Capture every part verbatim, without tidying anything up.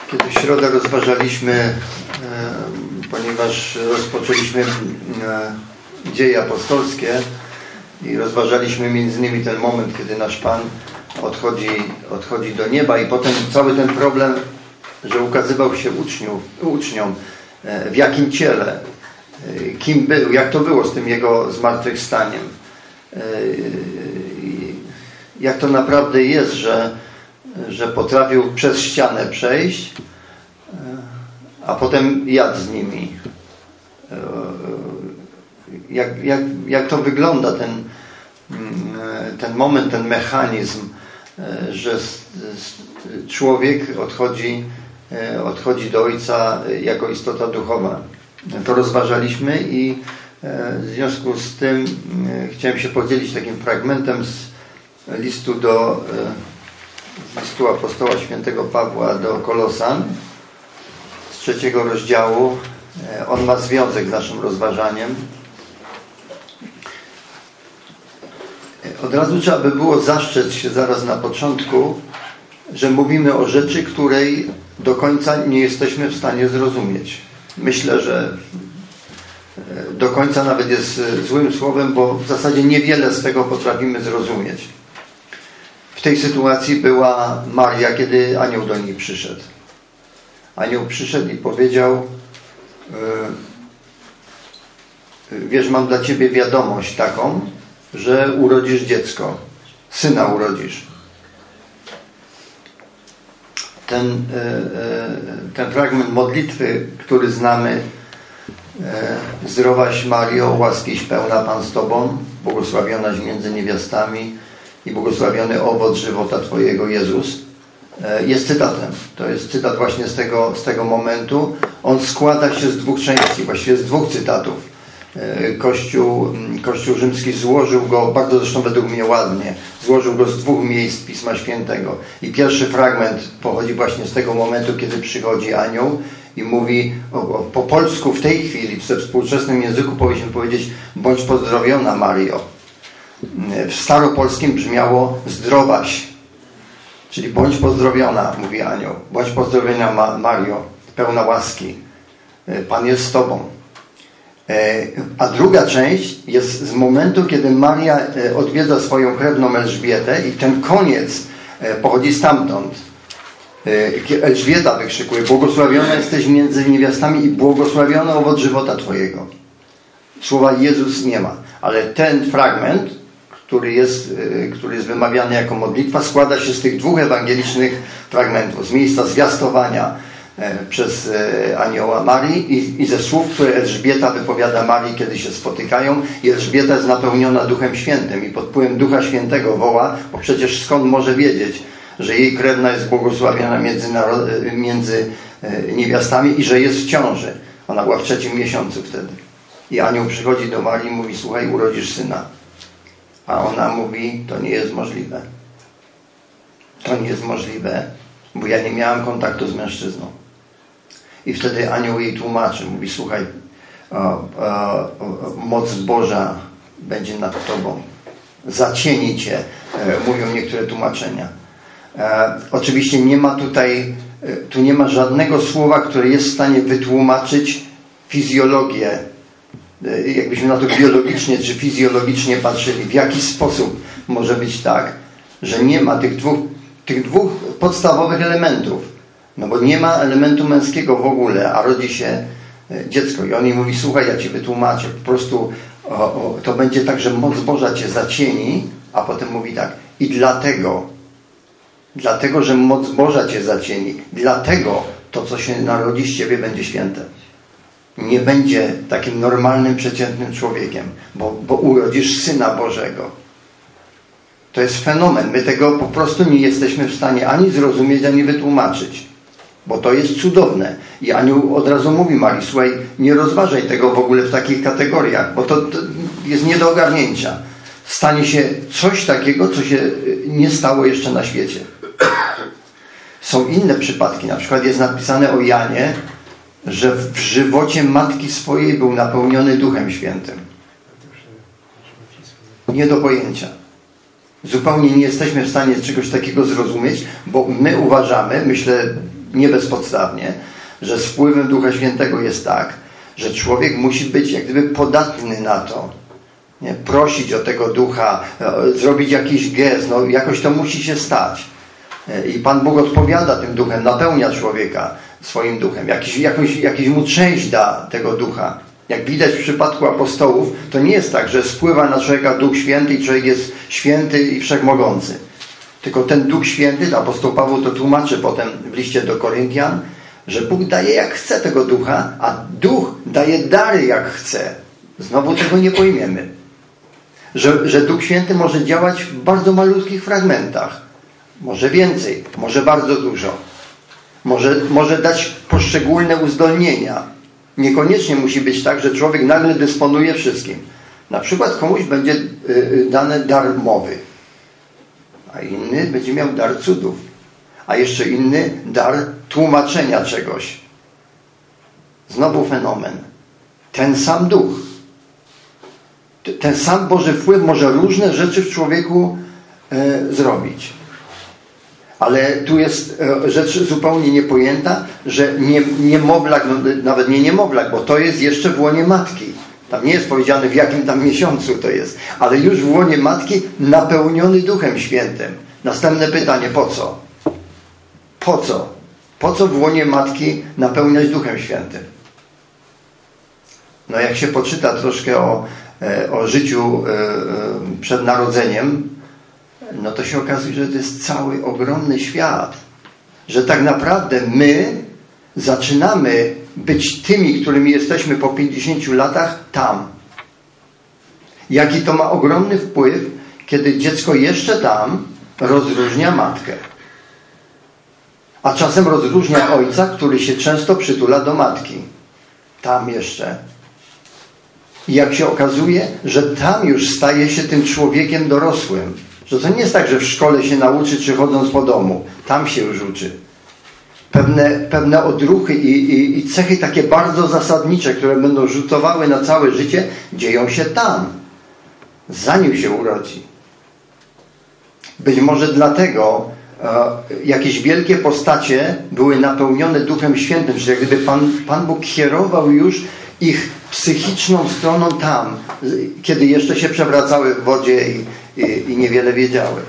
Kiedy w środę rozważaliśmy, e, ponieważ rozpoczęliśmy e, dzieje apostolskie i rozważaliśmy między innymi ten moment, kiedy nasz Pan odchodzi, odchodzi do nieba i potem cały ten problem, że ukazywał się uczniów, uczniom, e, w jakim ciele, e, kim był, jak to było z tym Jego zmartwychwstaniem. E, jak to naprawdę jest, że że potrafił przez ścianę przejść, a potem jadł z nimi. Jak, jak, jak to wygląda ten, ten moment, ten mechanizm, że człowiek odchodzi, odchodzi do Ojca jako istota duchowa. To rozważaliśmy i w związku z tym chciałem się podzielić takim fragmentem z listu do z listu apostoła świętego Pawła do Kolosan z trzeciego rozdziału. On ma związek z naszym rozważaniem. Od razu trzeba by było zastrzec się zaraz na początku, że mówimy o rzeczy, której do końca nie jesteśmy w stanie zrozumieć. Myślę, że do końca nawet jest złym słowem, bo w zasadzie niewiele z tego potrafimy zrozumieć. W tej sytuacji była Maria, kiedy anioł do niej przyszedł. Anioł przyszedł i powiedział: wiesz, mam dla ciebie wiadomość taką, że urodzisz dziecko, syna urodzisz. Ten, ten fragment modlitwy, który znamy: zdrowaś Mario, łaskiś pełna, Pan z tobą, błogosławionaś między niewiastami i błogosławiony owoc żywota Twojego, Jezus, jest cytatem. To jest cytat właśnie z tego, z tego momentu. On składa się z dwóch części, właściwie z dwóch cytatów. Kościół, Kościół rzymski złożył go, bardzo zresztą według mnie ładnie, złożył go z dwóch miejsc Pisma Świętego. I pierwszy fragment pochodzi właśnie z tego momentu, kiedy przychodzi anioł i mówi, o, o, po polsku w tej chwili, we współczesnym języku powinniśmy powiedzieć: bądź pozdrowiona, Mario. W staropolskim brzmiało: zdrowaś, czyli bądź pozdrowiona, mówi anioł. Bądź pozdrowiona, Ma- Mario, pełna łaski. Pan jest z tobą. A druga część jest z momentu, kiedy Maria odwiedza swoją krewną Elżbietę i ten koniec pochodzi stamtąd. Elżbieta wykrzykuje: błogosławiona jesteś między niewiastami i błogosławiony owoc żywota Twojego. Słowa Jezus nie ma, ale ten fragment, który jest, który jest wymawiany jako modlitwa, składa się z tych dwóch ewangelicznych fragmentów. Z miejsca zwiastowania przez anioła Marii i, i ze słów, które Elżbieta wypowiada Marii, kiedy się spotykają. I Elżbieta jest napełniona Duchem Świętym i pod wpływem Ducha Świętego woła, bo przecież skąd może wiedzieć, że jej krewna jest błogosławiona między, między niewiastami i że jest w ciąży. Ona była w trzecim miesiącu wtedy. I anioł przychodzi do Marii i mówi: słuchaj, urodzisz syna. A ona mówi: to nie jest możliwe. To nie jest możliwe, bo ja nie miałam kontaktu z mężczyzną. I wtedy anioł jej tłumaczy. Mówi: słuchaj, o, o, o, moc Boża będzie nad tobą. Zacieni cię, e, mówią niektóre tłumaczenia. E, oczywiście nie ma tutaj, e, tu nie ma żadnego słowa, które jest w stanie wytłumaczyć fizjologię, jakbyśmy na to biologicznie czy fizjologicznie patrzyli, w jaki sposób może być tak, że nie ma tych dwóch, tych dwóch podstawowych elementów. No bo nie ma elementu męskiego w ogóle, a rodzi się dziecko. I on jej mówi: słuchaj, ja ci wytłumaczę. Po prostu o, o, to będzie tak, że moc Boża cię zacieni, a potem mówi tak: i dlatego, dlatego, że moc Boża cię zacieni, dlatego to, co się narodzi z ciebie, będzie święte. Nie będzie takim normalnym, przeciętnym człowiekiem, bo, bo urodzisz Syna Bożego. To jest fenomen. My tego po prostu nie jesteśmy w stanie ani zrozumieć, ani wytłumaczyć. Bo to jest cudowne. I anioł od razu mówi Marii: słuchaj, nie rozważaj tego w ogóle w takich kategoriach, bo to, to jest nie do ogarnięcia. Stanie się coś takiego, co się nie stało jeszcze na świecie. Są inne przypadki. Na przykład jest napisane o Janie, że w żywocie matki swojej był napełniony Duchem Świętym. Nie do pojęcia. Zupełnie nie jesteśmy w stanie czegoś takiego zrozumieć, bo my uważamy, myślę, nie bezpodstawnie, że z wpływem Ducha Świętego jest tak, że człowiek musi być jak gdyby podatny na to. Nie? Prosić o tego Ducha, zrobić jakiś gest, no jakoś to musi się stać. I Pan Bóg odpowiada tym Duchem, napełnia człowieka swoim Duchem. Jakiś, jakąś, jakiś mu część da tego Ducha. Jak widać w przypadku apostołów, to nie jest tak, że spływa na człowieka Duch Święty i człowiek jest święty i wszechmogący. Tylko ten Duch Święty, apostoł Paweł to tłumaczy potem w liście do Koryntian, że Bóg daje jak chce tego Ducha, a Duch daje dary jak chce. Znowu tego nie pojmiemy. Że, że Duch Święty może działać w bardzo malutkich fragmentach. Może więcej, może bardzo dużo. Może, może dać poszczególne uzdolnienia. Niekoniecznie musi być tak, że człowiek nagle dysponuje wszystkim. Na przykład komuś będzie dany dar mowy, a inny będzie miał dar cudów, a jeszcze inny dar tłumaczenia czegoś. Znowu fenomen. Ten sam Duch. Ten sam Boży wpływ może różne rzeczy w człowieku e, zrobić. Ale tu jest rzecz zupełnie niepojęta, że nie, niemowlak, no nawet nie niemowlak, bo to jest jeszcze w łonie matki. Tam nie jest powiedziane w jakim tam miesiącu to jest, ale już w łonie matki napełniony Duchem Świętym. Następne pytanie, po co? Po co? Po co w łonie matki napełniać Duchem Świętym? No jak się poczyta troszkę o, o życiu przed narodzeniem, no to się okazuje, że to jest cały ogromny świat. Że tak naprawdę my zaczynamy być tymi, którymi jesteśmy po pięćdziesięciu latach tam. Jaki to ma ogromny wpływ, kiedy dziecko jeszcze tam rozróżnia matkę. A czasem rozróżnia ojca, który się często przytula do matki. Tam jeszcze. I jak się okazuje, że tam już staje się tym człowiekiem dorosłym. Że to nie jest tak, że w szkole się nauczy, czy chodząc po domu. Tam się już uczy. Pewne, pewne odruchy i, i, i cechy takie bardzo zasadnicze, które będą rzutowały na całe życie, dzieją się tam. Zanim się urodzi. Być może dlatego e, jakieś wielkie postacie były napełnione Duchem Świętym, że jak gdyby Pan, Pan Bóg kierował już ich psychiczną stroną tam, kiedy jeszcze się przewracały w wodzie i I, i niewiele wiedziały.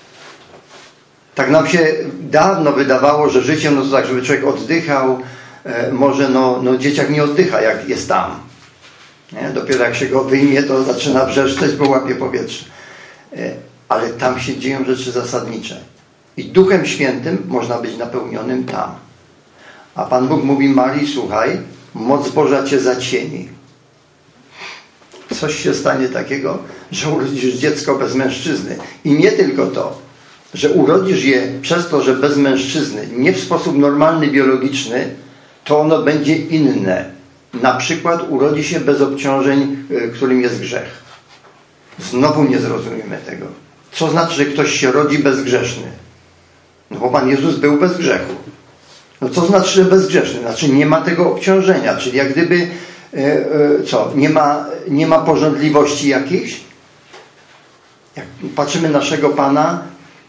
Tak nam się dawno wydawało, że życie, no to tak, żeby człowiek oddychał, e, może no, no dzieciak nie oddycha, jak jest tam. Nie? Dopiero jak się go wyjmie, to zaczyna wrzeszczeć, bo łapie powietrze. E, ale tam się dzieją rzeczy zasadnicze. I Duchem Świętym można być napełnionym tam. A Pan Bóg mówi Marii, słuchaj, moc Boża cię zacieni. Coś się stanie takiego, że urodzisz dziecko bez mężczyzny. I nie tylko to, że urodzisz je przez to, że bez mężczyzny, nie w sposób normalny, biologiczny, to ono będzie inne. Na przykład urodzi się bez obciążeń, którym jest grzech. Znowu nie zrozumiemy tego. Co znaczy, że ktoś się rodzi bezgrzeszny? No bo Pan Jezus był bez grzechu. No co znaczy, że bezgrzeszny? Znaczy nie ma tego obciążenia, czyli jak gdyby co? Nie ma, nie ma pożądliwości jakichś? Jak patrzymy na naszego Pana,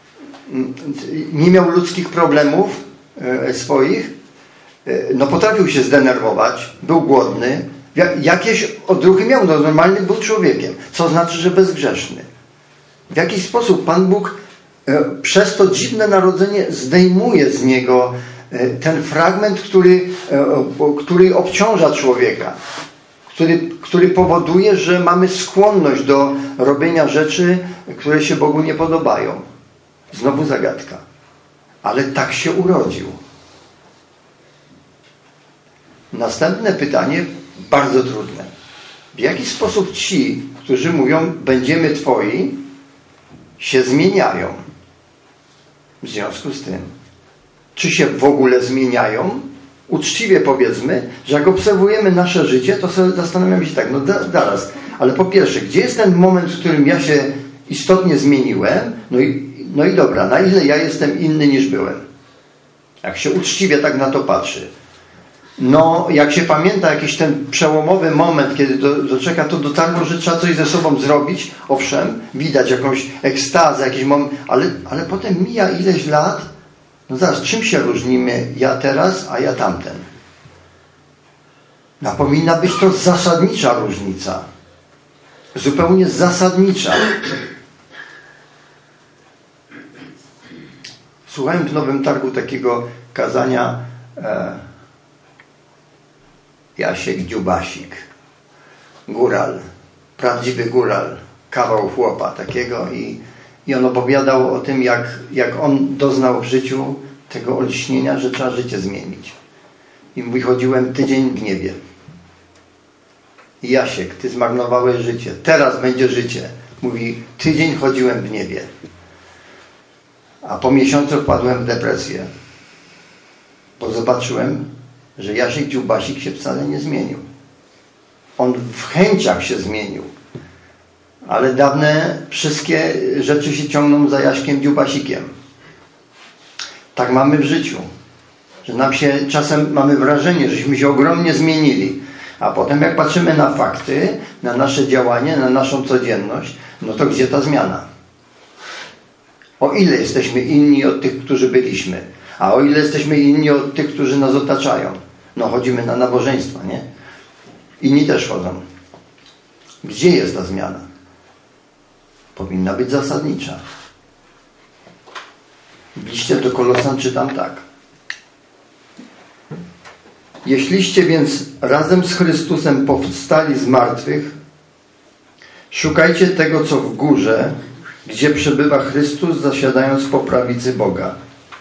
nie miał ludzkich problemów swoich, no potrafił się zdenerwować, był głodny, jakieś odruchy miał, no normalny był człowiekiem. Co znaczy, że bezgrzeszny? W jakiś sposób Pan Bóg przez to dziwne narodzenie zdejmuje z niego ten fragment, który, który obciąża człowieka, który, który powoduje, że mamy skłonność do robienia rzeczy, które się Bogu nie podobają. Znowu zagadka. Ale tak się urodził. Następne pytanie, bardzo trudne. W jaki sposób ci, którzy mówią, będziemy Twoi, się zmieniają? W związku z tym, czy się w ogóle zmieniają? Uczciwie powiedzmy, że jak obserwujemy nasze życie, to sobie zastanawiamy się tak, no zaraz, ale po pierwsze, gdzie jest ten moment, w którym ja się istotnie zmieniłem? No i, no i dobra, na ile ja jestem inny niż byłem? Jak się uczciwie tak na to patrzy. No, jak się pamięta jakiś ten przełomowy moment, kiedy do, do czeka to dotarło, że trzeba coś ze sobą zrobić, owszem, widać jakąś ekstazę, jakiś moment, ale, ale potem mija ileś lat No zaraz, czym się różnimy ja teraz, a ja tamten? No, powinna być to zasadnicza różnica. Zupełnie zasadnicza. Słuchałem w Nowym Targu takiego kazania e, Jasiek Dziubasik. Góral. Prawdziwy góral. Kawał chłopa takiego i, i on opowiadał o tym, jak, jak on doznał w życiu tego olśnienia, że trzeba życie zmienić. I mówi, chodziłem tydzień w niebie. Jasiek, ty zmarnowałeś życie. Teraz będzie życie. Mówi, tydzień chodziłem w niebie. A po miesiącu wpadłem w depresję. Bo zobaczyłem, że Jasiek Dziubasik się wcale nie zmienił. On w chęciach się zmienił. Ale dawne wszystkie rzeczy się ciągną za Jaśkiem Dziubasikiem. Tak mamy w życiu. Że nam się czasem mamy wrażenie, żeśmy się ogromnie zmienili. A potem jak patrzymy na fakty, na nasze działanie, na naszą codzienność, no to gdzie ta zmiana? O ile jesteśmy inni od tych, którzy byliśmy? A o ile jesteśmy inni od tych, którzy nas otaczają? No chodzimy na nabożeństwa, nie? Inni też chodzą. Gdzie jest ta zmiana? Powinna być zasadnicza. W liście do Kolosan czytam tak. Jeśliście więc razem z Chrystusem powstali z martwych, szukajcie tego, co w górze, gdzie przebywa Chrystus, zasiadając po prawicy Boga.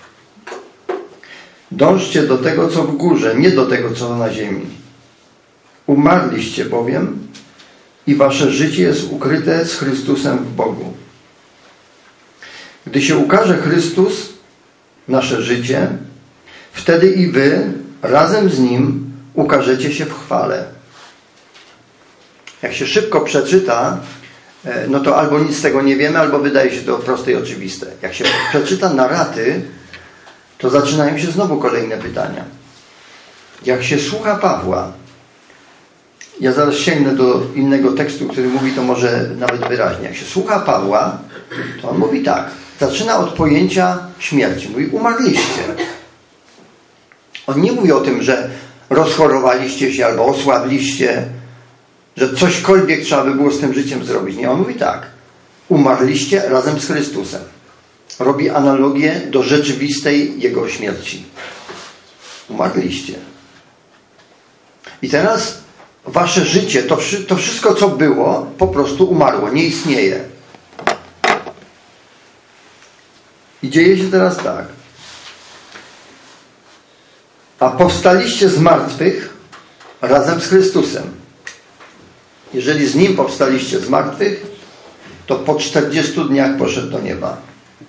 Dążcie do tego, co w górze, nie do tego, co na ziemi. Umarliście bowiem i wasze życie jest ukryte z Chrystusem w Bogu. Gdy się ukaże Chrystus, nasze życie, wtedy i wy razem z Nim ukażecie się w chwale. Jak się szybko przeczyta, no to albo nic z tego nie wiemy, albo wydaje się to proste i oczywiste. Jak się przeczyta narraty, to zaczynają się znowu kolejne pytania. Jak się słucha Pawła, ja zaraz sięgnę do innego tekstu, który mówi to może nawet wyraźnie. Jak się słucha Pawła, to on mówi tak. Zaczyna od pojęcia śmierci. Mówi, umarliście. On nie mówi o tym, że rozchorowaliście się albo osłabliście, że cośkolwiek trzeba by było z tym życiem zrobić. Nie, on mówi tak. Umarliście razem z Chrystusem. Robi analogię do rzeczywistej Jego śmierci. Umarliście. I teraz wasze życie, to, to wszystko, co było, po prostu umarło. Nie istnieje. I dzieje się teraz tak. A powstaliście z martwych razem z Chrystusem. Jeżeli z Nim powstaliście z martwych, to po czterdziestu dniach poszedł do nieba.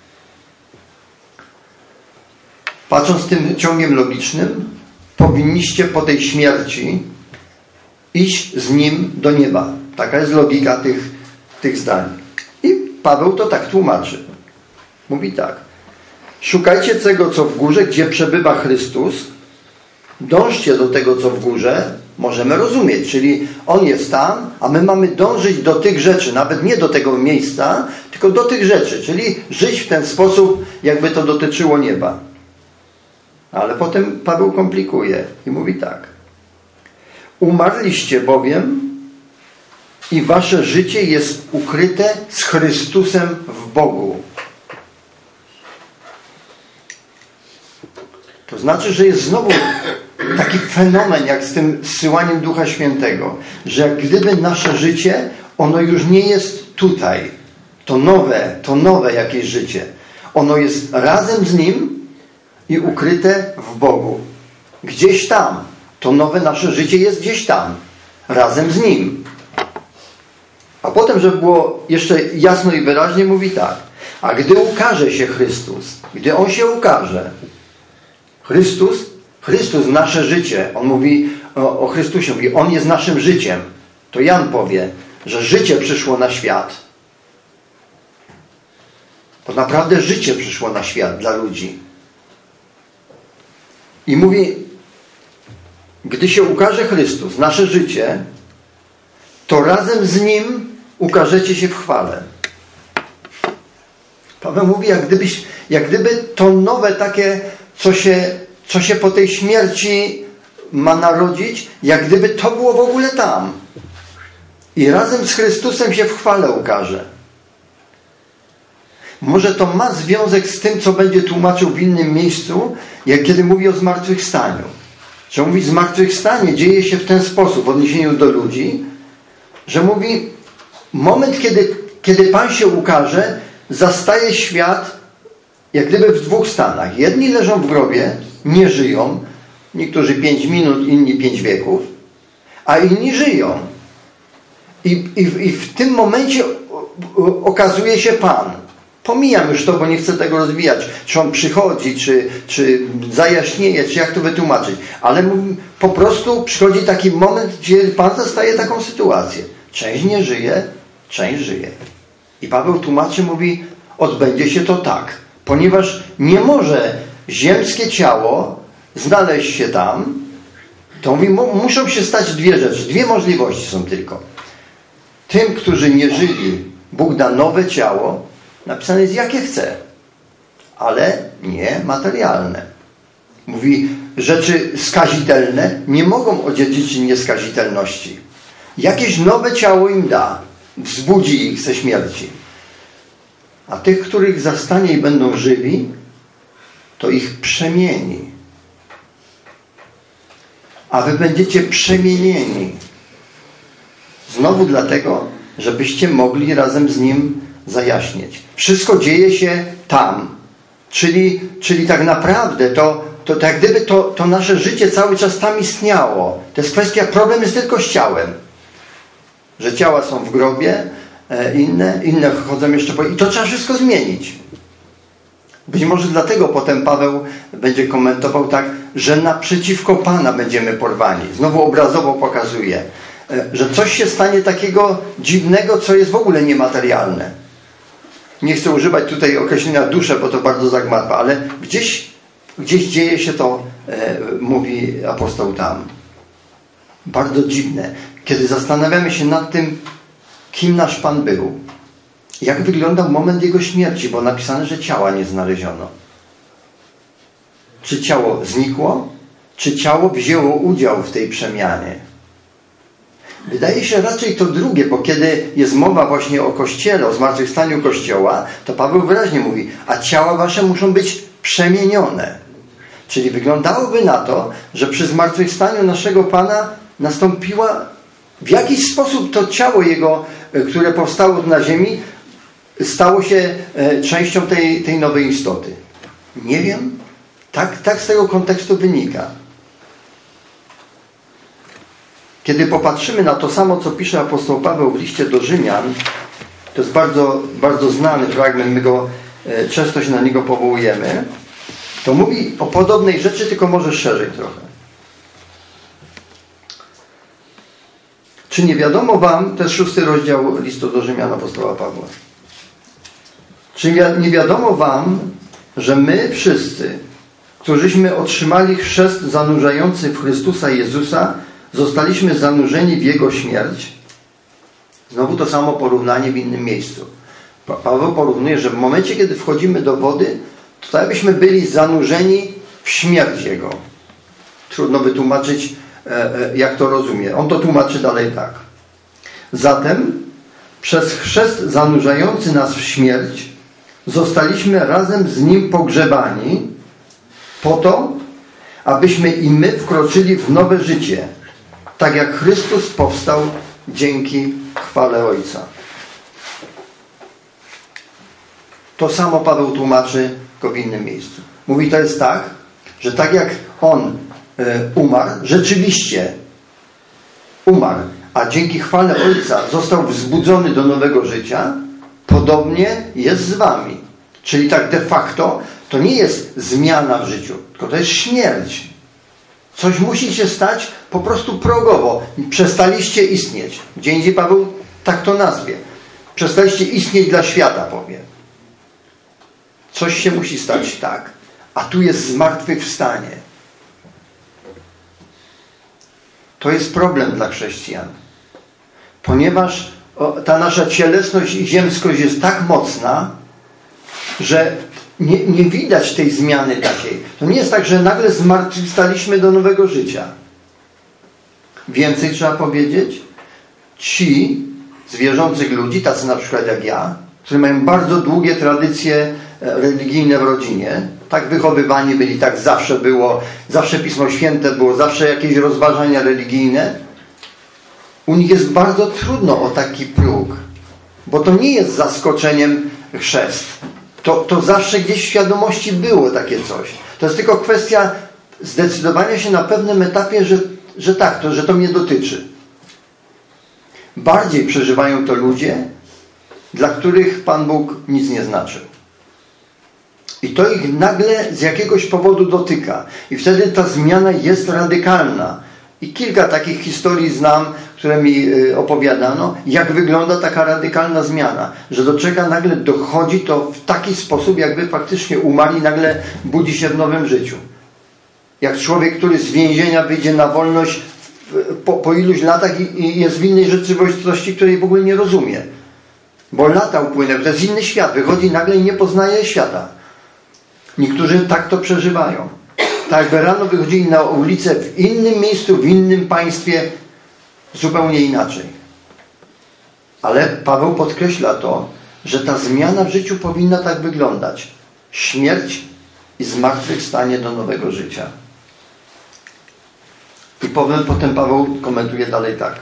Patrząc tym ciągiem logicznym, powinniście po tej śmierci iść z Nim do nieba. Taka jest logika tych, tych zdań. I Paweł to tak tłumaczy. Mówi tak. Szukajcie tego, co w górze, gdzie przebywa Chrystus. Dążcie do tego, co w górze. Możemy rozumieć, czyli On jest tam, a my mamy dążyć do tych rzeczy, nawet nie do tego miejsca, tylko do tych rzeczy, czyli żyć w ten sposób, jakby to dotyczyło nieba. Ale potem Paweł komplikuje i mówi tak. Umarliście bowiem i wasze życie jest ukryte z Chrystusem w Bogu. To znaczy, że jest znowu taki fenomen, jak z tym zsyłaniem Ducha Świętego, że jak gdyby nasze życie, ono już nie jest tutaj. To nowe, to nowe jakieś życie. Ono jest razem z Nim i ukryte w Bogu. Gdzieś tam. To nowe nasze życie jest gdzieś tam. Razem z Nim. A potem, żeby było jeszcze jasno i wyraźnie, mówi tak. A gdy ukaże się Chrystus, gdy On się ukaże, Chrystus, Chrystus nasze życie, on mówi o, o Chrystusie, mówi, On jest naszym życiem. To Jan powie, że życie przyszło na świat. To naprawdę życie przyszło na świat dla ludzi. I mówi, gdy się ukaże Chrystus, nasze życie, to razem z Nim ukażecie się w chwale. Paweł mówi, jak, gdybyś, jak gdyby to nowe takie, co się, co się po tej śmierci ma narodzić, jak gdyby to było w ogóle tam. I razem z Chrystusem się w chwale ukaże. Może to ma związek z tym, co będzie tłumaczył w innym miejscu, jak kiedy mówi o zmartwychwstaniu. Że mówi, zmartwychwstanie dzieje się w ten sposób w odniesieniu do ludzi, że mówi, moment, kiedy, kiedy Pan się ukaże, zastaje świat jak gdyby w dwóch stanach. Jedni leżą w grobie, nie żyją, niektórzy pięć minut, inni pięć wieków, a inni żyją. I, i, i w tym momencie okazuje się Pan. Pomijam już to, bo nie chcę tego rozwijać. Czy On przychodzi, czy, czy zajaśnieje, czy jak to wytłumaczyć. Ale po prostu przychodzi taki moment, gdzie Pan zastaje taką sytuację. Część nie żyje, część żyje. I Paweł tłumaczy, mówi, odbędzie się to tak. Ponieważ nie może ziemskie ciało znaleźć się tam, to mówi, muszą się stać dwie rzeczy. Dwie możliwości są tylko. Tym, którzy nie żyli, Bóg da nowe ciało, napisane jest jakie chce, ale nie materialne. Mówi, rzeczy skazitelne nie mogą odziedziczyć nieskazitelności. Jakieś nowe ciało im da, wzbudzi ich ze śmierci. A tych, których zastanie i będą żywi, to ich przemieni. A wy będziecie przemienieni. Znowu dlatego, żebyście mogli razem z Nim zajaśnieć. Wszystko dzieje się tam. Czyli, czyli tak naprawdę to, to, to jak gdyby to, to nasze życie cały czas tam istniało. To jest kwestia, problem jest tylko z ciałem. Że ciała są w grobie, e, inne, inne chodzą jeszcze po... I to trzeba wszystko zmienić. Być może dlatego potem Paweł będzie komentował tak, że naprzeciwko Pana będziemy porwani. Znowu obrazowo pokazuje, że coś się stanie takiego dziwnego, co jest w ogóle niematerialne. Nie chcę używać tutaj określenia duszę, bo to bardzo zagmatwa, ale gdzieś, gdzieś dzieje się to, e, mówi apostoł tam. Bardzo dziwne. Kiedy zastanawiamy się nad tym, kim nasz Pan był, jak wyglądał moment Jego śmierci, bo napisane, że ciała nie znaleziono. Czy ciało znikło, czy ciało wzięło udział w tej przemianie? Wydaje się raczej to drugie, bo kiedy jest mowa właśnie o Kościele, o zmartwychwstaniu Kościoła, to Paweł wyraźnie mówi, a ciała wasze muszą być przemienione. Czyli wyglądałoby na to, że przy zmartwychwstaniu naszego Pana nastąpiła w jakiś sposób to ciało Jego, które powstało na ziemi, stało się częścią tej, tej nowej istoty. Nie wiem, tak, tak z tego kontekstu wynika. Kiedy popatrzymy na to samo, co pisze apostoł Paweł w liście do Rzymian, to jest bardzo, bardzo znany fragment, my go często się na niego powołujemy, to mówi o podobnej rzeczy, tylko może szerzej trochę. Czy nie wiadomo wam, to jest szósty rozdział listu do Rzymian apostoła Pawła, czy nie wiadomo wam, że my wszyscy, którzyśmy otrzymali chrzest zanurzający w Chrystusa Jezusa, zostaliśmy zanurzeni w Jego śmierć? Znowu to samo porównanie w innym miejscu. Paweł porównuje, że w momencie, kiedy wchodzimy do wody, to tak jakbyśmy byli zanurzeni w śmierć Jego. Trudno wytłumaczyć, jak to rozumie. On to tłumaczy dalej tak. Zatem przez chrzest zanurzający nas w śmierć zostaliśmy razem z Nim pogrzebani po to, abyśmy i my wkroczyli w nowe życie, tak jak Chrystus powstał dzięki chwale Ojca. To samo Paweł tłumaczy go w innym miejscu. Mówi, to jest tak, że tak jak On y, umarł, rzeczywiście umarł, a dzięki chwale Ojca został wzbudzony do nowego życia, podobnie jest z wami. Czyli tak de facto to nie jest zmiana w życiu, tylko to jest śmierć. Coś musi się stać po prostu progowo. Przestaliście istnieć. Gdzie indziej Paweł tak to nazwie. Przestaliście istnieć dla świata, powie. Coś się musi stać tak. A tu jest zmartwychwstanie. To jest problem dla chrześcijan. Ponieważ ta nasza cielesność i ziemskość jest tak mocna, że nie, nie widać tej zmiany takiej. To nie jest tak, że nagle zmartwychwstaliśmy do nowego życia. Więcej trzeba powiedzieć, ci z wierzących ludzi, tacy na przykład jak ja, którzy mają bardzo długie tradycje religijne w rodzinie, tak wychowywani byli, tak zawsze było, zawsze Pismo Święte było, zawsze jakieś rozważania religijne, u nich jest bardzo trudno o taki próg, bo to nie jest zaskoczeniem chrzest. To, to zawsze gdzieś w świadomości było takie coś. To jest tylko kwestia zdecydowania się na pewnym etapie, że, że tak, to, że to mnie dotyczy. Bardziej przeżywają to ludzie, dla których Pan Bóg nic nie znaczył. I to ich nagle z jakiegoś powodu dotyka. I wtedy ta zmiana jest radykalna. I kilka takich historii znam, które mi opowiadano, jak wygląda taka radykalna zmiana. Że do czego nagle dochodzi to w taki sposób, jakby faktycznie umarł i nagle budzi się w nowym życiu. Jak człowiek, który z więzienia wyjdzie na wolność po, po iluś latach i, i jest w innej rzeczywistości, której w ogóle nie rozumie. Bo lata upłynęły, to jest inny świat. Wychodzi nagle i nie poznaje świata. Niektórzy tak to przeżywają. Tak jakby rano wychodzili na ulicę w innym miejscu, w innym państwie, zupełnie inaczej. Ale Paweł podkreśla to, że ta zmiana w życiu powinna tak wyglądać. Śmierć i zmartwychwstanie do nowego życia. I powiem, potem Paweł komentuje dalej tak.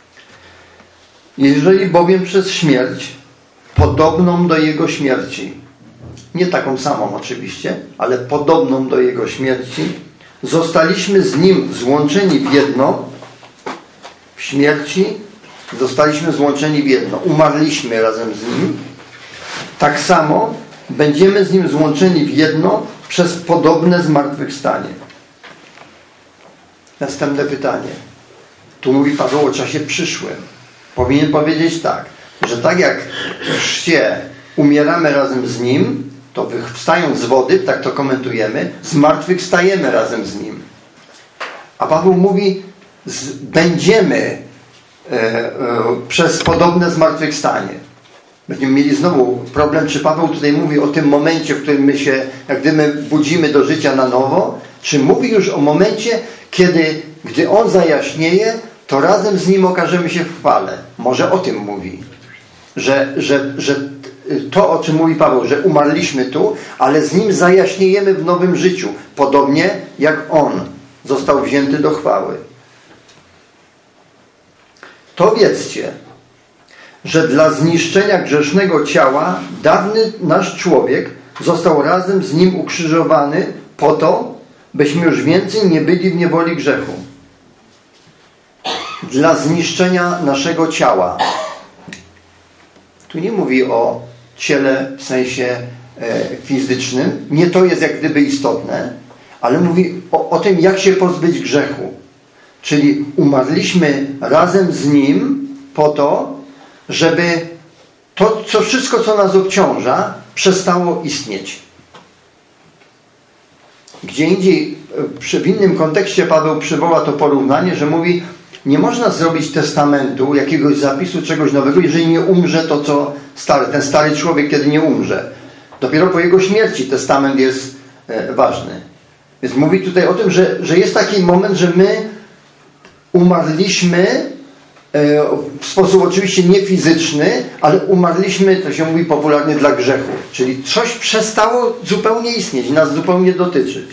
Jeżeli bowiem przez śmierć, podobną do jego śmierci, nie taką samą oczywiście, ale podobną do jego śmierci, zostaliśmy z nim złączeni w jedno, w śmierci zostaliśmy złączeni w jedno, umarliśmy razem z nim, tak samo będziemy z nim złączeni w jedno przez podobne zmartwychwstanie. Następne pytanie. Tu mówi Paweł o czasie przyszłym. Powinien powiedzieć tak, że tak jak w chrzcie umieramy razem z nim, to wstając z wody, tak to komentujemy, zmartwychwstajemy razem z nim. A Paweł mówi, z, będziemy e, e, przez podobne zmartwychwstanie. Będziemy mieli znowu problem, czy Paweł tutaj mówi o tym momencie, w którym my się, jak gdy my budzimy do życia na nowo, czy mówi już o momencie, kiedy, gdy on zajaśnieje, to razem z nim okażemy się w chwale. Może o tym mówi. Że, że, że to, o czym mówi Paweł, że umarliśmy tu, ale z nim zajaśniejemy w nowym życiu. Podobnie jak on został wzięty do chwały. To wiedzcie, że dla zniszczenia grzesznego ciała dawny nasz człowiek został razem z nim ukrzyżowany po to, byśmy już więcej nie byli w niewoli grzechu. Dla zniszczenia naszego ciała. Tu nie mówi o ciele w sensie e, fizycznym. Nie to jest jak gdyby istotne, ale mówi o, o tym, jak się pozbyć grzechu. Czyli umarliśmy razem z nim po to, żeby to, co wszystko, co nas obciąża, przestało istnieć. Gdzie indziej, w innym kontekście Paweł przywoła to porównanie, że mówi, nie można zrobić testamentu, jakiegoś zapisu, czegoś nowego, jeżeli nie umrze to, co stary, ten stary człowiek, kiedy nie umrze. Dopiero po jego śmierci testament jest e, ważny. Więc mówi tutaj o tym, że, że jest taki moment, że my umarliśmy e, w sposób oczywiście nie fizyczny, ale umarliśmy, to się mówi popularnie, dla grzechu. Czyli coś przestało zupełnie istnieć, nas zupełnie dotyczyć.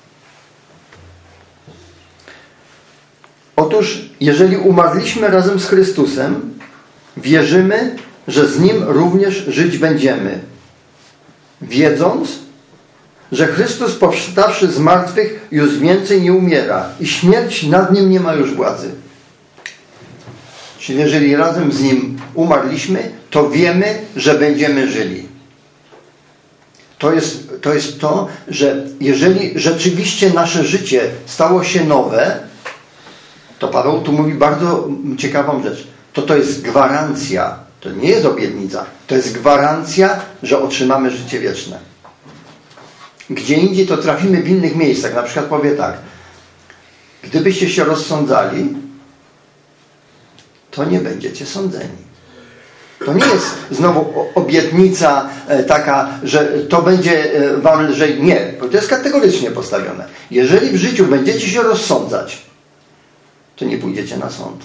Otóż, jeżeli umarliśmy razem z Chrystusem, wierzymy, że z Nim również żyć będziemy. Wiedząc, że Chrystus powstawszy z martwych już więcej nie umiera i śmierć nad Nim nie ma już władzy. Czyli jeżeli razem z Nim umarliśmy, to wiemy, że będziemy żyli. To jest to, jest to że jeżeli rzeczywiście nasze życie stało się nowe, to Paweł tu mówi bardzo ciekawą rzecz. To to jest gwarancja. To nie jest obietnica. To jest gwarancja, że otrzymamy życie wieczne. Gdzie indziej to trafimy w innych miejscach. Na przykład powie tak. Gdybyście się rozsądzali, to nie będziecie sądzeni. To nie jest znowu obietnica taka, że to będzie wam lżej. Nie, bo to jest kategorycznie postawione. Jeżeli w życiu będziecie się rozsądzać, to nie pójdziecie na sąd.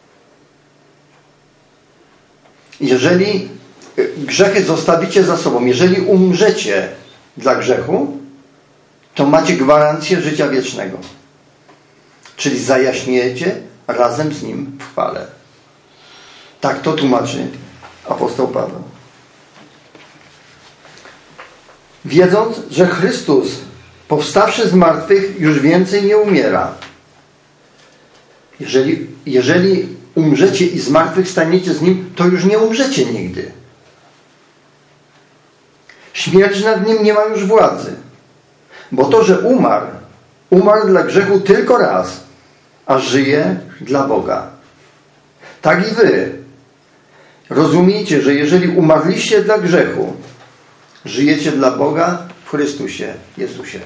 Jeżeli grzechy zostawicie za sobą, jeżeli umrzecie dla grzechu, to macie gwarancję życia wiecznego. Czyli zajaśniecie razem z Nim w chwale. Tak to tłumaczy apostoł Paweł. Wiedząc, że Chrystus, powstawszy z martwych, już więcej nie umiera. Jeżeli, jeżeli umrzecie i z martwych staniecie z Nim, to już nie umrzecie nigdy. Śmierć nad Nim nie ma już władzy. Bo to, że umarł, umarł dla grzechu tylko raz, a żyje dla Boga. Tak i wy. Rozumiecie, że jeżeli umarliście dla grzechu, żyjecie dla Boga w Chrystusie Jezusie.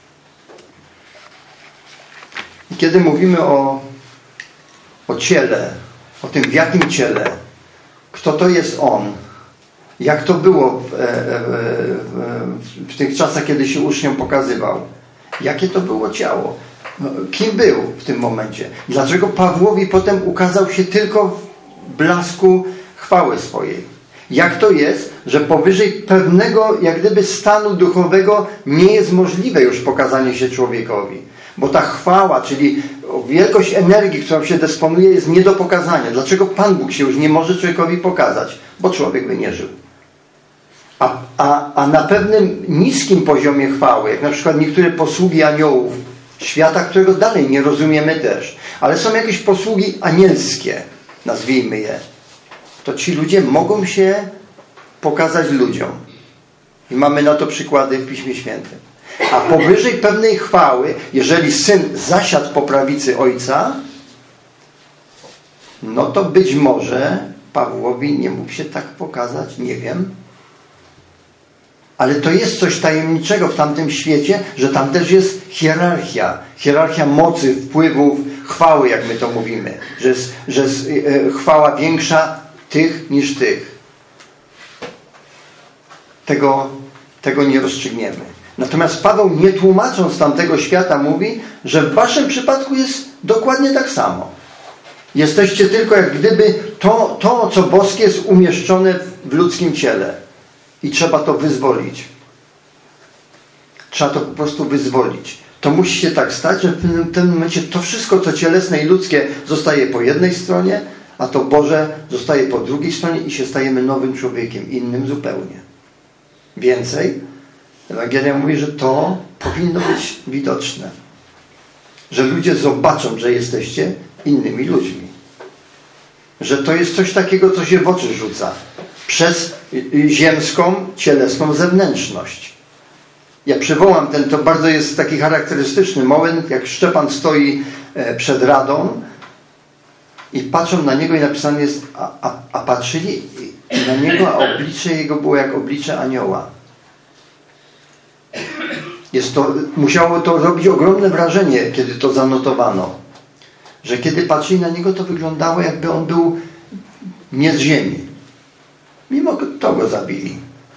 I kiedy mówimy o, o ciele, o tym w jakim ciele, kto to jest On, jak to było w, w, w, w tych czasach, kiedy się uczniom pokazywał, jakie to było ciało, kim był w tym momencie, dlaczego Pawłowi potem ukazał się tylko w blasku chwały swojej. Jak to jest, że powyżej pewnego jak gdyby stanu duchowego nie jest możliwe już pokazanie się człowiekowi. Bo ta chwała, czyli wielkość energii, którą się dysponuje, jest nie do pokazania. Dlaczego Pan Bóg się już nie może człowiekowi pokazać? Bo człowiek by nie żył. A, a, a na pewnym niskim poziomie chwały, jak na przykład niektóre posługi aniołów, świata, którego dalej nie rozumiemy też, ale są jakieś posługi anielskie, nazwijmy je, to ci ludzie mogą się pokazać ludziom. I mamy na to przykłady w Piśmie Świętym. A powyżej pewnej chwały, jeżeli Syn zasiadł po prawicy Ojca, no to być może Pawłowi nie mógł się tak pokazać, nie wiem. Ale to jest coś tajemniczego w tamtym świecie, że tam też jest hierarchia. Hierarchia mocy, wpływów, chwały, jak my to mówimy. Że jest, że jest chwała większa tych niż tych. Tego, tego nie rozstrzygniemy. Natomiast Paweł, nie tłumacząc tamtego świata, mówi, że w waszym przypadku jest dokładnie tak samo. Jesteście tylko jak gdyby to, to co boskie jest umieszczone w ludzkim ciele. I trzeba to wyzwolić. Trzeba to po prostu wyzwolić. To musi się tak stać, że w tym momencie to wszystko, co cielesne i ludzkie, zostaje po jednej stronie, a to Boże zostaje po drugiej stronie i się stajemy nowym człowiekiem, innym zupełnie. Więcej, Ewangelia mówi, że to powinno być widoczne. Że ludzie zobaczą, że jesteście innymi ludźmi. Że to jest coś takiego, co się w oczy rzuca. Przez ziemską, cielesną zewnętrzność. Ja przywołam ten, to bardzo jest taki charakterystyczny moment, jak Szczepan stoi przed Radą i patrzą na niego i napisane jest, a, a, a patrzyli na niego, a oblicze jego było jak oblicze anioła. Jest to, musiało to robić ogromne wrażenie, kiedy to zanotowano. Że kiedy patrzyli na niego, to wyglądało, jakby on był nie z ziemi. Mimo to go zabili.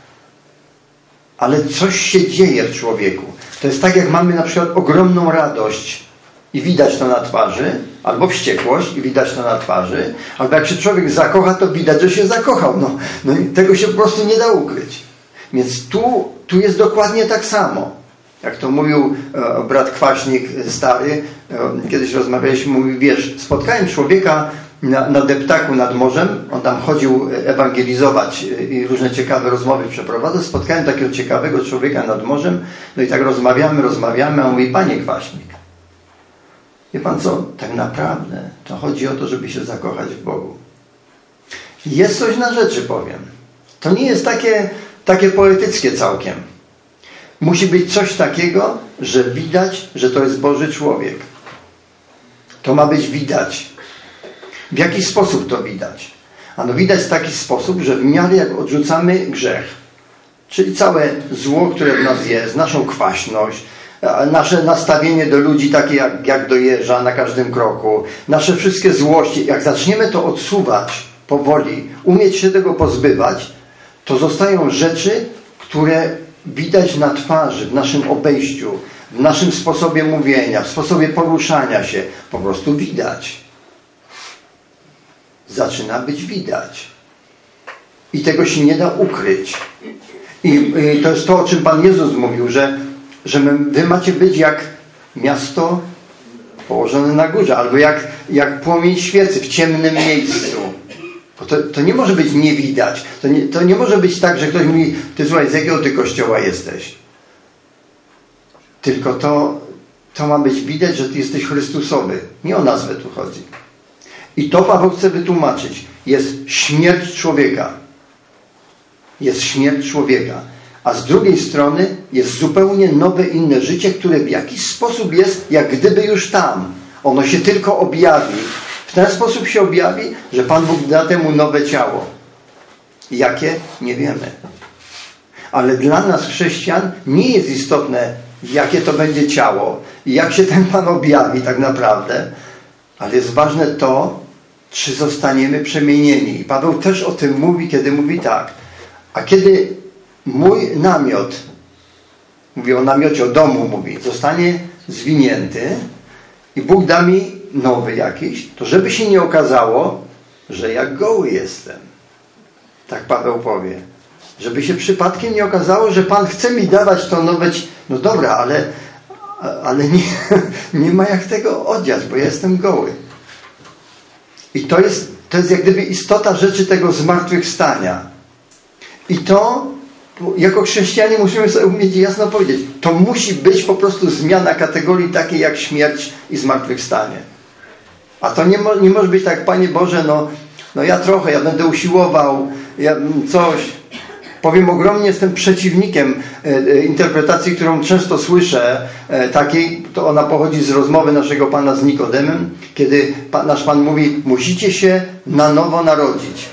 Ale coś się dzieje w człowieku. To jest tak, jak mamy na przykład ogromną radość i widać to na twarzy, albo wściekłość i widać to na twarzy, albo jak się człowiek zakocha, to widać, że się zakochał. No, no tego się po prostu nie da ukryć. Więc tu, tu jest dokładnie tak samo. Jak to mówił e, brat Kwaśnik stary, e, kiedyś rozmawialiśmy, mówił, wiesz, spotkałem człowieka na, na deptaku nad morzem, on tam chodził ewangelizować i różne ciekawe rozmowy przeprowadzał, spotkałem takiego ciekawego człowieka nad morzem, no i tak rozmawiamy, rozmawiamy, a on mówi, panie Kwaśnik, wie pan co, tak naprawdę to chodzi o to, żeby się zakochać w Bogu. Jest coś na rzeczy, powiem. To nie jest takie, takie poetyckie całkiem. Musi być coś takiego, że widać, że to jest Boży człowiek. To ma być widać. W jaki sposób to widać? Ano widać w taki sposób, że w miarę jak odrzucamy grzech, czyli całe zło, które w nas jest, naszą kwaśność, nasze nastawienie do ludzi takie jak, jak do jeża na każdym kroku, nasze wszystkie złości, jak zaczniemy to odsuwać powoli umieć się tego pozbywać, to zostają rzeczy, które widać na twarzy, w naszym obejściu, w naszym sposobie mówienia, w sposobie poruszania się. Po prostu widać. Zaczyna być widać. I tego się nie da ukryć. I to jest to, o czym Pan Jezus mówił, że, że my, wy macie być jak miasto położone na górze, albo jak, jak płomień świecy w ciemnym miejscu. Bo to, to nie może być nie widać. To nie, to nie może być tak, że ktoś mówi, ty słuchaj, z jakiego ty kościoła jesteś? Tylko to, to ma być widać, że ty jesteś Chrystusowy. Nie o nazwę tu chodzi. I to Paweł chce wytłumaczyć. Jest śmierć człowieka. Jest śmierć człowieka. A z drugiej strony jest zupełnie nowe, inne życie, które w jakiś sposób jest jak gdyby już tam. Ono się tylko objawi. W ten sposób się objawi, że Pan Bóg da temu nowe ciało. Jakie? Nie wiemy. Ale dla nas, chrześcijan, nie jest istotne, jakie to będzie ciało i jak się ten Pan objawi tak naprawdę. Ale jest ważne to, czy zostaniemy przemienieni. I Paweł też o tym mówi, kiedy mówi tak. A kiedy mój namiot, mówi o namiocie, o domu mówi, zostanie zwinięty i Bóg da mi nowy jakiś, to żeby się nie okazało, że ja goły jestem. Tak Paweł powie. Żeby się przypadkiem nie okazało, że Pan chce mi dawać to nowe... No dobra, ale, ale nie, nie ma jak tego odziać, bo ja jestem goły. I to jest, to jest jak gdyby istota rzeczy tego zmartwychwstania. I to jako chrześcijanie musimy sobie umieć jasno powiedzieć. To musi być po prostu zmiana kategorii takiej jak śmierć i zmartwychwstanie. A to nie, mo, nie może być tak, Panie Boże, no, no ja trochę, ja będę usiłował, ja coś... Powiem, ogromnie jestem przeciwnikiem e, interpretacji, którą często słyszę, e, takiej, to ona pochodzi z rozmowy naszego Pana z Nikodemem, kiedy pa, nasz Pan mówi, musicie się na nowo narodzić.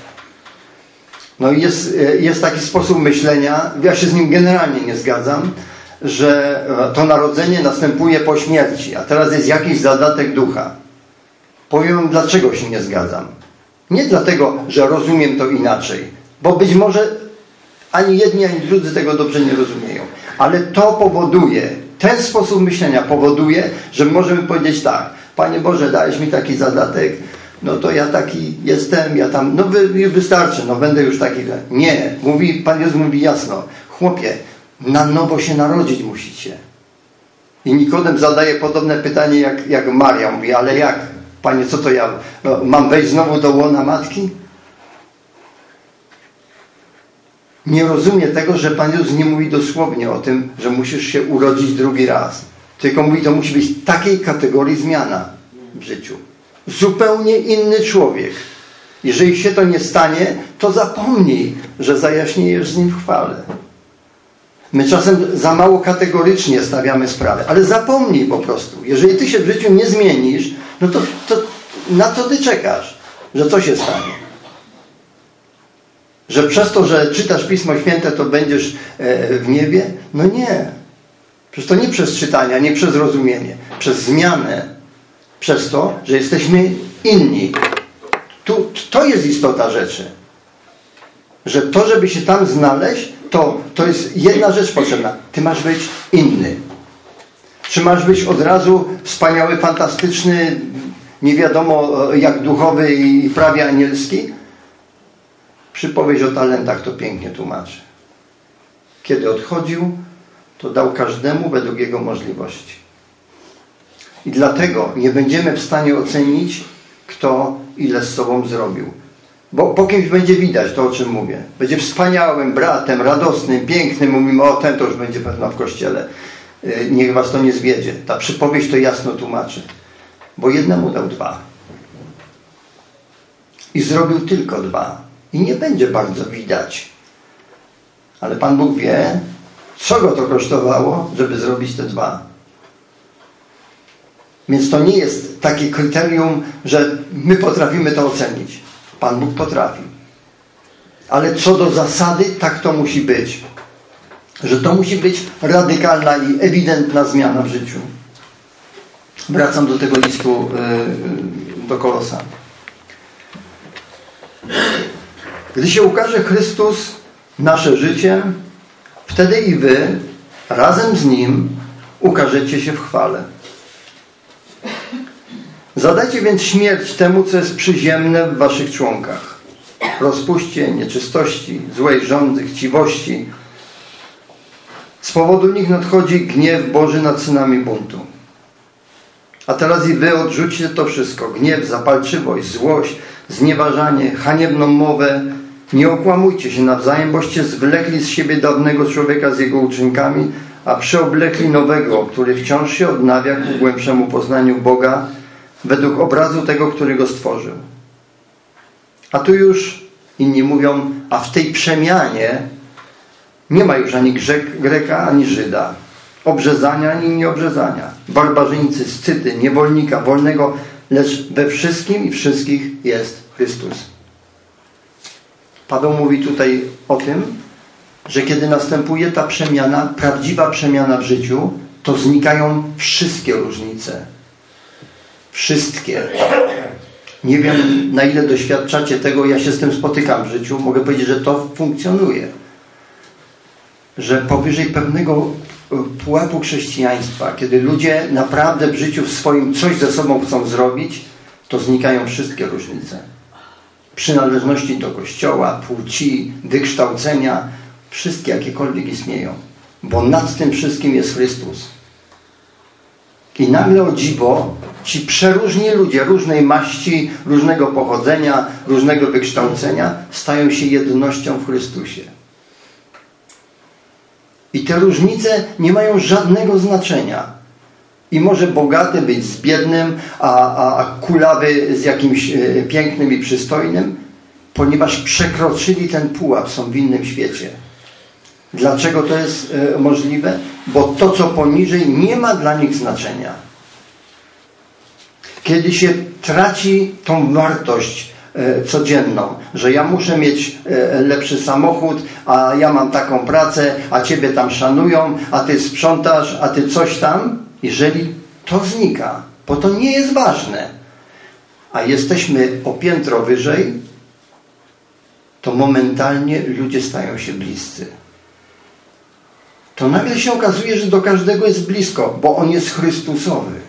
No i jest, e, jest taki sposób myślenia, ja się z nim generalnie nie zgadzam, że to narodzenie następuje po śmierci, a teraz jest jakiś zadatek ducha. Powiem, dlaczego się nie zgadzam. Nie dlatego, że rozumiem to inaczej, bo być może ani jedni, ani drudzy tego dobrze nie rozumieją. Ale to powoduje, ten sposób myślenia powoduje, że możemy powiedzieć tak, Panie Boże, dałeś mi taki zadatek, no to ja taki jestem, ja tam, no wy, wystarczy, no będę już taki. Nie, mówi, Pan Jezus mówi jasno, chłopie, na nowo się narodzić musicie. I Nikodem zadaje podobne pytanie jak, jak Maria, mówi, ale jak? Panie, co to ja, no, mam wejść znowu do łona matki? Nie rozumie tego, że Pan Jezus nie mówi dosłownie o tym, że musisz się urodzić drugi raz. Tylko mówi, to musi być takiej kategorii zmiana w życiu. Zupełnie inny człowiek. Jeżeli się to nie stanie, to zapomnij, że zajaśniejesz z nim w chwale. My czasem za mało kategorycznie stawiamy sprawę, ale zapomnij po prostu. Jeżeli ty się w życiu nie zmienisz, no to, to na co ty czekasz? Że co się stanie? Że przez to, że czytasz Pismo Święte, to będziesz w niebie? No nie. Przecież to nie przez czytanie, nie przez rozumienie. Przez zmianę. Przez to, że jesteśmy inni. Tu, to jest istota rzeczy. Że to, żeby się tam znaleźć, to, to jest jedna rzecz potrzebna. Ty masz być inny. Czy masz być od razu wspaniały, fantastyczny, nie wiadomo jak duchowy i prawie anielski? Przypowieść o talentach to pięknie tłumaczy. Kiedy odchodził, to dał każdemu według jego możliwości. I dlatego nie będziemy w stanie ocenić, kto ile z sobą zrobił. Bo po kimś będzie widać to, o czym mówię. Będzie wspaniałym bratem, radosnym, pięknym. Mówimy, o ten to już będzie pewno w kościele. Niech was to nie zwiedzie. Ta przypowieść to jasno tłumaczy. Bo jednemu dał dwa. I zrobił tylko dwa. I nie będzie bardzo widać. Ale Pan Bóg wie, co go to kosztowało, żeby zrobić te dwa. Więc to nie jest takie kryterium, że my potrafimy to ocenić. Pan Bóg potrafi. Ale co do zasady, tak to musi być. Że to musi być radykalna i ewidentna zmiana w życiu. Wracam do tego listu yy, do Kolosan. Gdy się ukaże Chrystus, nasze życie, wtedy i wy razem z Nim ukażecie się w chwale. Zadajcie więc śmierć temu, co jest przyziemne w waszych członkach. Rozpuście, nieczystości, złej żądzy, chciwości. Z powodu nich nadchodzi gniew Boży nad synami buntu. A teraz i wy odrzućcie to wszystko. Gniew, zapalczywość, złość, znieważanie, haniebną mowę. Nie okłamujcie się nawzajem, boście zwlekli z siebie dawnego człowieka z jego uczynkami, a przyoblekli nowego, który wciąż się odnawia ku głębszemu poznaniu Boga według obrazu tego, który go stworzył. A tu już inni mówią, a w tej przemianie nie ma już ani Grzek, Greka, ani Żyda, obrzezania, ani nieobrzezania, barbarzyńcy, scyty, niewolnika, wolnego, lecz we wszystkim i wszystkich jest Chrystus. Paweł mówi tutaj o tym, że kiedy następuje ta przemiana, prawdziwa przemiana w życiu, to znikają wszystkie różnice. Wszystkie. Nie wiem, na ile doświadczacie tego, ja się z tym spotykam w życiu. Mogę powiedzieć, że to funkcjonuje. Że powyżej pewnego pułapu chrześcijaństwa, kiedy ludzie naprawdę w życiu w swoim coś ze sobą chcą zrobić, to znikają wszystkie różnice. Przynależności do kościoła, płci, wykształcenia, wszystkie jakiekolwiek istnieją. Bo nad tym wszystkim jest Chrystus. I nagle, o dziwo, ci przeróżni ludzie, różnej maści, różnego pochodzenia, różnego wykształcenia, stają się jednością w Chrystusie. I te różnice nie mają żadnego znaczenia. I może bogaty być z biednym, a, a, a kulawy z jakimś e, pięknym i przystojnym, ponieważ przekroczyli ten pułap, są w innym świecie. Dlaczego to jest e, możliwe? Bo to, co poniżej, nie ma dla nich znaczenia. Kiedy się traci tą wartość e, codzienną, że ja muszę mieć e, lepszy samochód, a ja mam taką pracę, a ciebie tam szanują, a ty sprzątasz, a ty coś tam, jeżeli to znika, bo to nie jest ważne, a jesteśmy o piętro wyżej, to momentalnie ludzie stają się bliscy. To nagle się okazuje, że do każdego jest blisko, bo on jest Chrystusowy.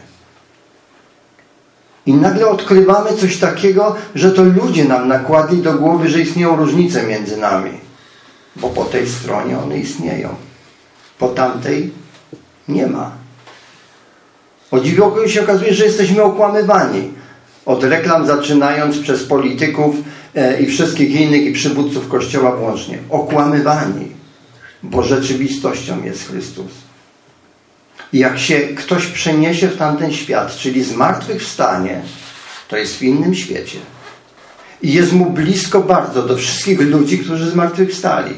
I nagle odkrywamy coś takiego, że to ludzie nam nakładli do głowy, że istnieją różnice między nami. Bo po tej stronie one istnieją. Po tamtej nie ma. O dziwo się okazuje, że jesteśmy okłamywani. Od reklam zaczynając, przez polityków e, i wszystkich innych i przywódców Kościoła włącznie. Okłamywani. Bo rzeczywistością jest Chrystus. I jak się ktoś przeniesie w tamten świat, czyli zmartwychwstanie, to jest w innym świecie. I jest mu blisko bardzo do wszystkich ludzi, którzy zmartwychwstali.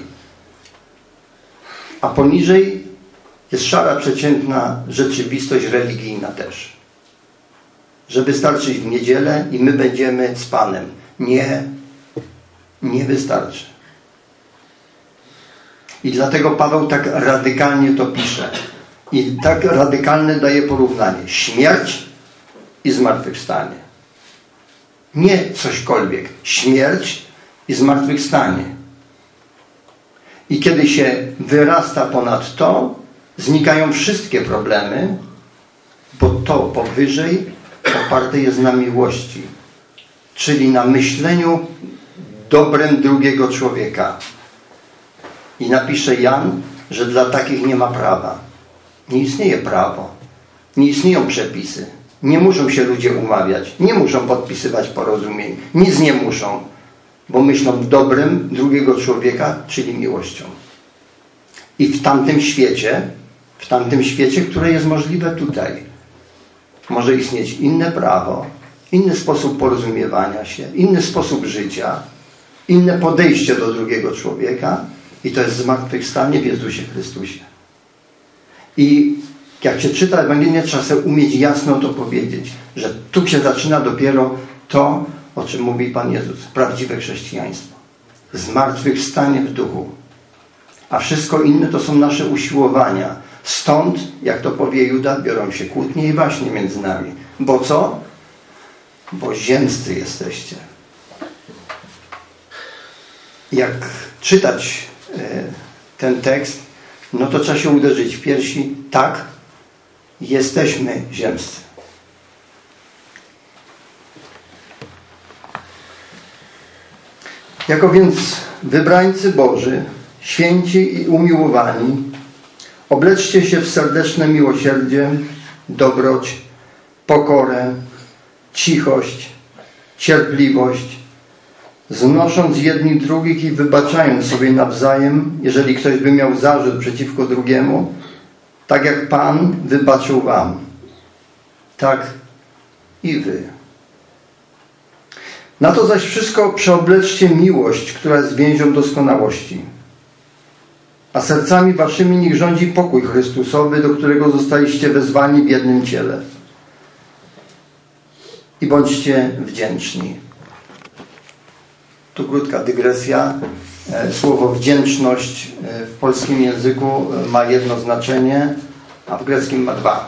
A poniżej jest szara, przeciętna rzeczywistość religijna też. Że wystarczy w niedzielę i my będziemy z Panem. Nie, nie wystarczy. I dlatego Paweł tak radykalnie to pisze. I tak radykalne daje porównanie. Śmierć i zmartwychwstanie. Nie cośkolwiek. Śmierć i zmartwychwstanie. I kiedy się wyrasta ponad to, znikają wszystkie problemy, bo to powyżej oparte jest na miłości. Czyli na myśleniu dobrem drugiego człowieka. I napisze Jan, że dla takich nie ma prawa. Nie istnieje prawo. Nie istnieją przepisy. Nie muszą się ludzie umawiać. Nie muszą podpisywać porozumień. Nic nie muszą. Bo myślą dobrem drugiego człowieka, czyli miłością. I w tamtym świecie, w tamtym świecie, które jest możliwe tutaj, może istnieć inne prawo, inny sposób porozumiewania się, inny sposób życia, inne podejście do drugiego człowieka i to jest zmartwychwstanie w Jezusie Chrystusie. I jak się czyta Ewangelię, trzeba sobie umieć jasno to powiedzieć, że tu się zaczyna dopiero to, o czym mówi Pan Jezus, prawdziwe chrześcijaństwo. Zmartwychwstanie w duchu. A wszystko inne to są nasze usiłowania. Stąd, jak to powie Juda, biorą się kłótnie i waśnie między nami. Bo co? Bo ziemscy jesteście. jak czytać ten tekst, no to trzeba się uderzyć w piersi. Tak, jesteśmy ziemscy. Jako więc wybrańcy Boży, święci i umiłowani, obleczcie się w serdeczne miłosierdzie, dobroć, pokorę, cichość, cierpliwość, znosząc jedni drugich i wybaczając sobie nawzajem, jeżeli ktoś by miał zarzut przeciwko drugiemu, tak jak Pan wybaczył wam, tak i wy. Na to zaś wszystko przeobleczcie miłość, która jest więzią doskonałości. A sercami waszymi niech rządzi pokój Chrystusowy, do którego zostaliście wezwani w jednym ciele. I bądźcie wdzięczni. Tu krótka dygresja. Słowo wdzięczność w polskim języku ma jedno znaczenie, a w greckim ma dwa.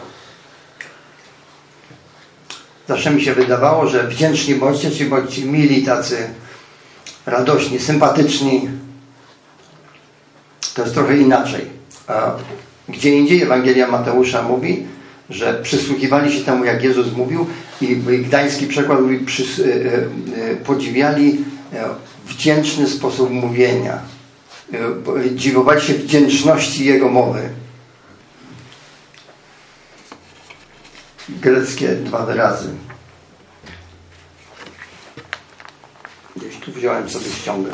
Zawsze mi się wydawało, że wdzięczni bądźcie, czy bądźcie mili, tacy radośni, sympatyczni. To jest trochę inaczej. Gdzie indziej Ewangelia Mateusza mówi, że przysłuchiwali się temu, jak Jezus mówił, i gdański przekład mówi, przys, podziwiali wdzięczny sposób mówienia. Dziwowali się wdzięczności Jego mowy. Greckie dwa wyrazy. Gdzieś tu wziąłem sobie ściągę.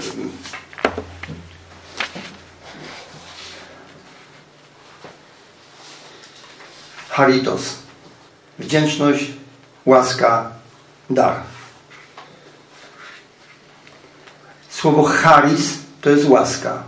Charitos. Wdzięczność, łaska, dar. Słowo charis to jest łaska.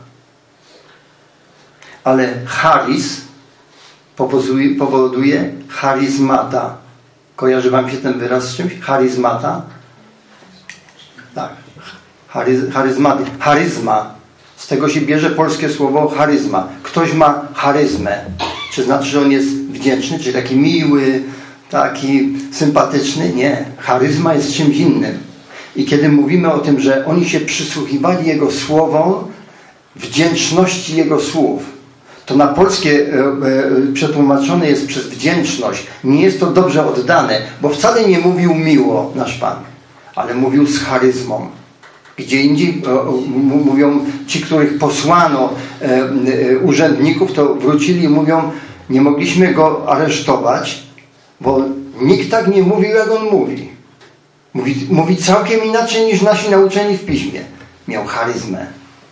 Ale charis powoduje, powoduje charyzmata. Kojarzy wam się ten wyraz z czymś? Charyzmata? Tak. Charyz, charyzmaty. Charyzma. Z tego się bierze polskie słowo charyzma. Ktoś ma charyzmę. Czy znaczy, że on jest wdzięczny, czy taki miły, taki sympatyczny? Nie. Charyzma jest czymś innym. I kiedy mówimy o tym, że oni się przysłuchiwali Jego słowom, wdzięczności Jego słów, to na polskie e, e, przetłumaczone jest przez wdzięczność. Nie jest to dobrze oddane, bo wcale nie mówił miło nasz Pan, ale mówił z charyzmą. Gdzie indziej e, e, mówią ci, których posłano e, e, urzędników, to wrócili i mówią, nie mogliśmy go aresztować, bo nikt tak nie mówił, jak on mówi. Mówi, mówi całkiem inaczej niż nasi nauczeni w piśmie. Miał charyzmę.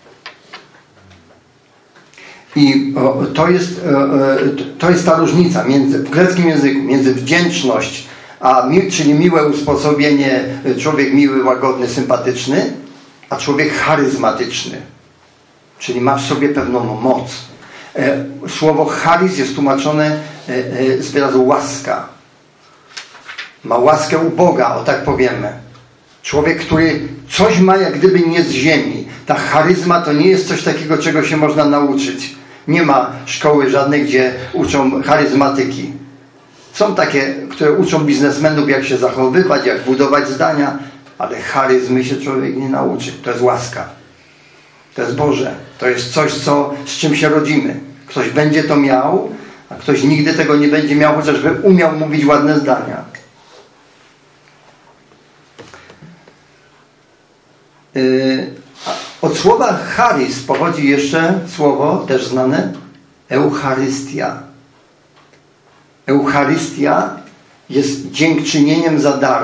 I o, to, jest, o, to jest ta różnica między, w greckim języku między wdzięczność, a mi, czyli miłe usposobienie, człowiek miły, łagodny, sympatyczny, a człowiek charyzmatyczny. Czyli ma w sobie pewną moc. E, słowo charyz jest tłumaczone e, e, z wyrazu łaska. Ma łaskę u Boga, o tak powiemy. Człowiek, który coś ma jak gdyby nie z ziemi. Ta charyzma to nie jest coś takiego, czego się można nauczyć. Nie ma szkoły żadnej, gdzie uczą charyzmatyki. Są takie, które uczą biznesmenów, jak się zachowywać, jak budować zdania, ale charyzmy się człowiek nie nauczy. To jest łaska. To jest Boże. To jest coś, co, z czym się rodzimy. Ktoś będzie to miał, a ktoś nigdy tego nie będzie miał, chociażby umiał mówić ładne zdania. Od słowa charis pochodzi jeszcze słowo, też znane, Eucharystia. Eucharystia jest dziękczynieniem za dar.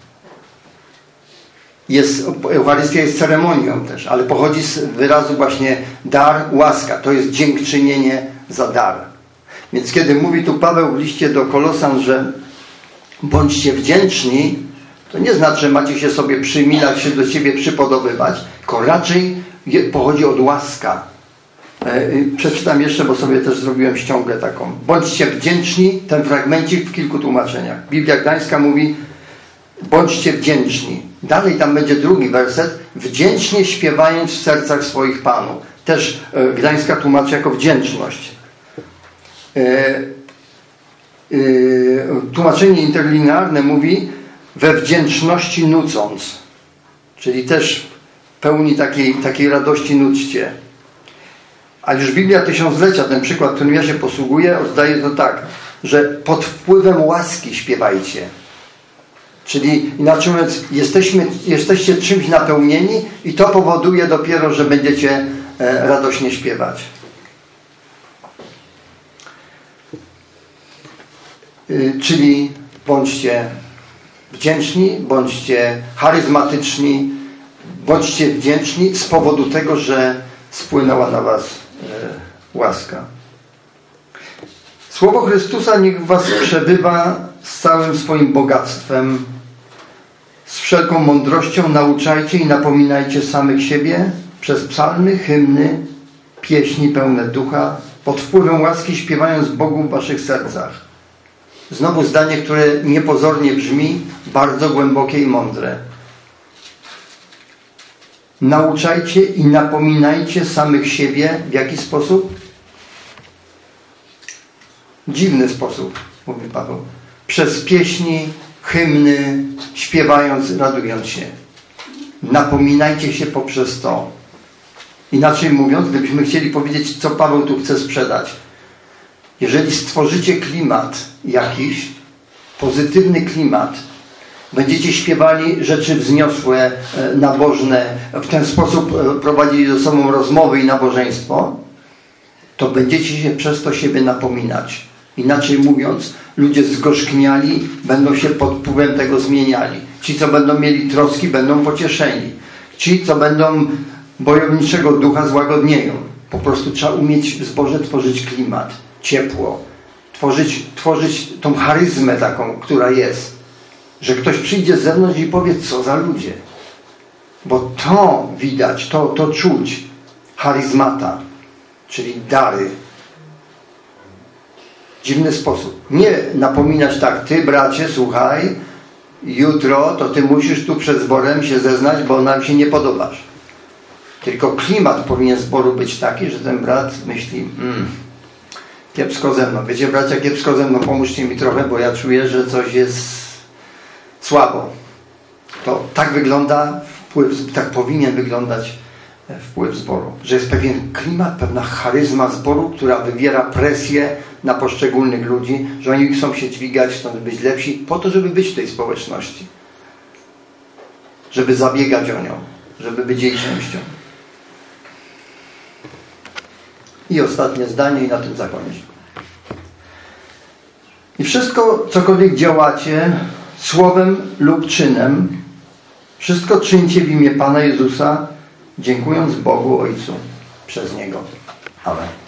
Jest, Eucharystia jest ceremonią też, ale pochodzi z wyrazu właśnie dar, łaska. To jest dziękczynienie za dar. Więc kiedy mówi tu Paweł w liście do Kolosan, że bądźcie wdzięczni, to nie znaczy, że macie się sobie przymilać, się do siebie przypodobywać, tylko raczej pochodzi od łaska. Przeczytam jeszcze, bo sobie też zrobiłem ściągę taką. Bądźcie wdzięczni, ten fragmencik w kilku tłumaczeniach. Biblia Gdańska mówi, bądźcie wdzięczni. Dalej tam będzie drugi werset, wdzięcznie śpiewając w sercach swoich Panu. Też Gdańska tłumaczy jako wdzięczność. Tłumaczenie interlinearne mówi, we wdzięczności nucąc. Czyli też pełni takiej, takiej radości nudźcie. A już Biblia Tysiąclecia, ten przykład, którym ja się posługuję, oddaje to tak, że pod wpływem łaski śpiewajcie. Czyli inaczej mówiąc, jesteśmy, jesteście czymś napełnieni i to powoduje dopiero, że będziecie e, radośnie śpiewać. Y, czyli bądźcie wdzięczni, bądźcie charyzmatyczni, bądźcie wdzięczni z powodu tego, że spłynęła na was e, łaska. Słowo Chrystusa niech w was przebywa z całym swoim bogactwem, z wszelką mądrością nauczajcie i napominajcie samych siebie przez psalmy, hymny, pieśni pełne ducha, pod wpływem łaski śpiewając Bogu w waszych sercach. Znowu zdanie, które niepozornie brzmi, bardzo głębokie i mądre. Nauczajcie i napominajcie samych siebie w jaki sposób? Dziwny sposób, mówi Paweł. Przez pieśni, hymny, śpiewając, radując się. Napominajcie się poprzez to. Inaczej mówiąc, gdybyśmy chcieli powiedzieć, co Paweł tu chce sprzedać. Jeżeli stworzycie klimat jakiś, pozytywny klimat, będziecie śpiewali rzeczy wzniosłe, nabożne, w ten sposób prowadzili ze sobą rozmowy i nabożeństwo, to będziecie się przez to siebie napominać. Inaczej mówiąc, ludzie zgorzkniali, będą się pod wpływem tego zmieniali. Ci, co będą mieli troski, będą pocieszeni. Ci, co będą bojowniczego ducha, złagodnieją. Po prostu trzeba umieć w zborze tworzyć klimat, ciepło, tworzyć, tworzyć tą charyzmę taką, która jest. Że ktoś przyjdzie z zewnątrz i powie, co za ludzie. Bo to widać, to, to czuć. Charyzmata, czyli dary. Dziwny sposób. Nie napominać tak, ty bracie, słuchaj, jutro to ty musisz tu przed zborem się zeznać, bo nam się nie podobasz. Tylko klimat powinien zboru być taki, że ten brat myśli, mm, kiepsko ze mną. Wiecie, bracia, kiepsko ze mną, pomóżcie mi trochę, bo ja czuję, że coś jest słabo. To tak wygląda wpływ, tak powinien wyglądać wpływ zboru. Że jest pewien klimat, pewna charyzma zboru, która wywiera presję na poszczególnych ludzi, że oni chcą się dźwigać, chcą być lepsi, po to, żeby być w tej społeczności. Żeby zabiegać o nią, żeby być jej częścią. I ostatnie zdanie i na tym zakończę. I wszystko, cokolwiek działacie, słowem lub czynem, wszystko czyńcie w imię Pana Jezusa, dziękując Bogu Ojcu przez Niego. Amen.